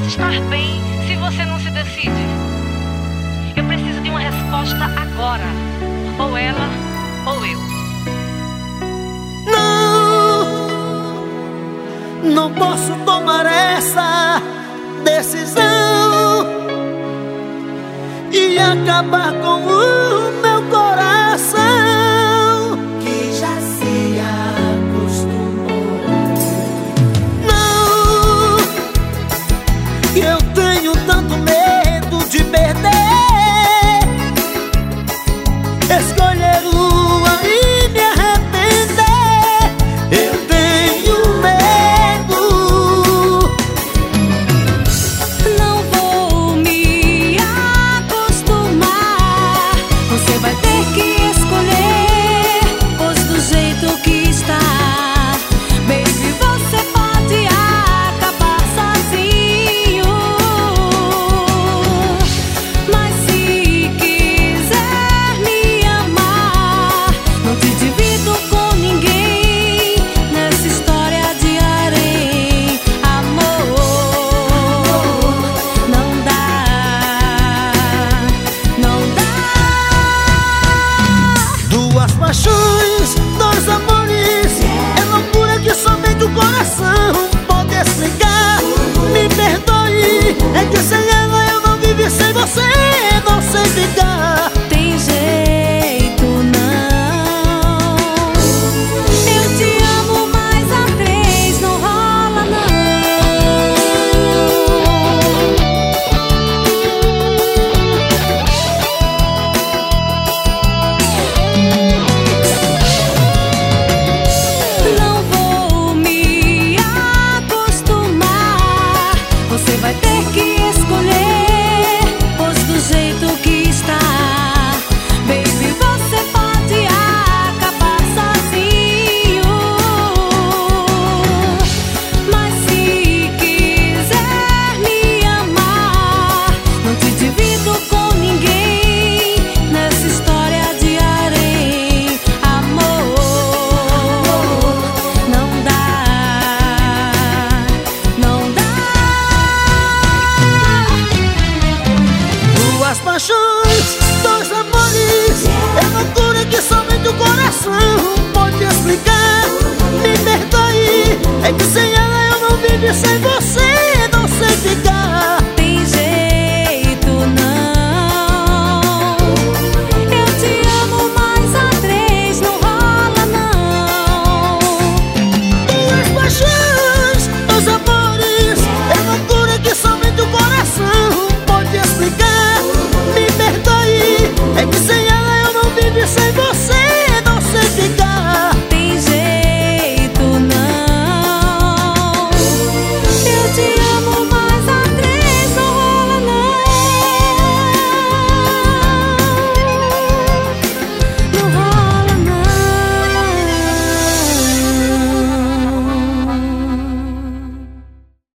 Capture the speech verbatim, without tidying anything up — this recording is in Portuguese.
posso estar bem se você não se decide? Eu preciso de uma resposta agora. Ou ela, ou eu. Não, não posso tomar essa decisão e acabar com o meu coração, que já se acostumou. Não, eu tenho tanto medo de perder, escolher uma e me arrepender. Eu tenho medo. Não vou me acostumar. Você vai ter que escolher, pois do jeito que está, baby, você pode acabar sozinho. Mas se quiser me amar, não te divido com ninguém nessa história de harém. Amor, não dá, não dá. Duas paixões, dois amores, é loucura que somente o coração pode explicar. Me perdoe, é que sem ela eu não vivi, sem você não sei ficar. Tem jeito não. Eu te amo, mas a três não rola não. Não vou me acostumar. Você vai ter que escolher, pois do jeito que está, baby, você pode acabar sozinho. Mas se quiser me amar, não te divido com ninguém nessa história de harém. Amor, não dá, não dá. Duas paixões, dois amores, é loucura que somente o coração pode explicar. Me perdoe, é que sem ela eu não vivi, sem